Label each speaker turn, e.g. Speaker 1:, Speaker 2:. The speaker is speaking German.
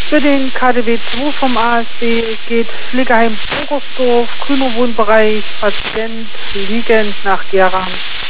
Speaker 1: Für den KDW 2 vom ASB geht Pflegeheim Bogersdorf, grüner Wohnbereich, Patient liegend nach Gera.